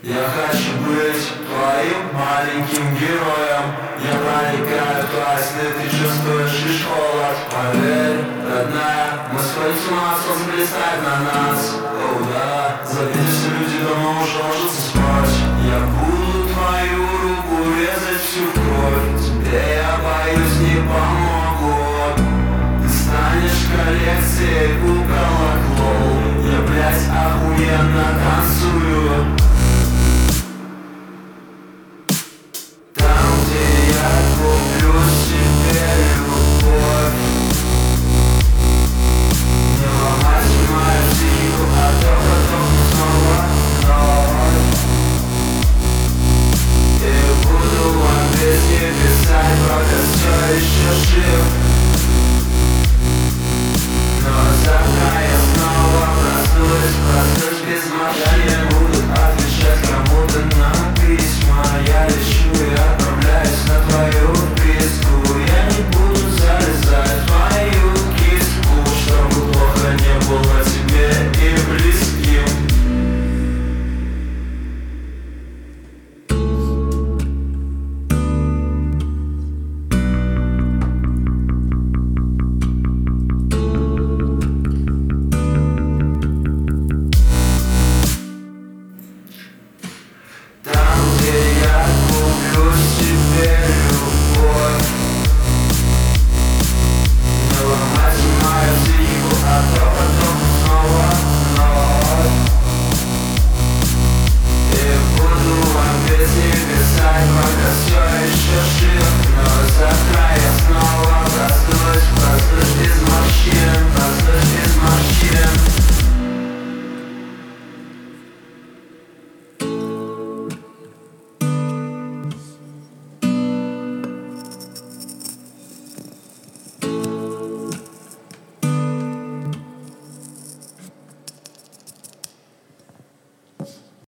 Я хочу быть твоим маленьким героем. Я проникаю в твои сны, ты чувствуешь лишь холод. Поверь, родная, мы сходим с ума, солнце блистает на нас. О, да,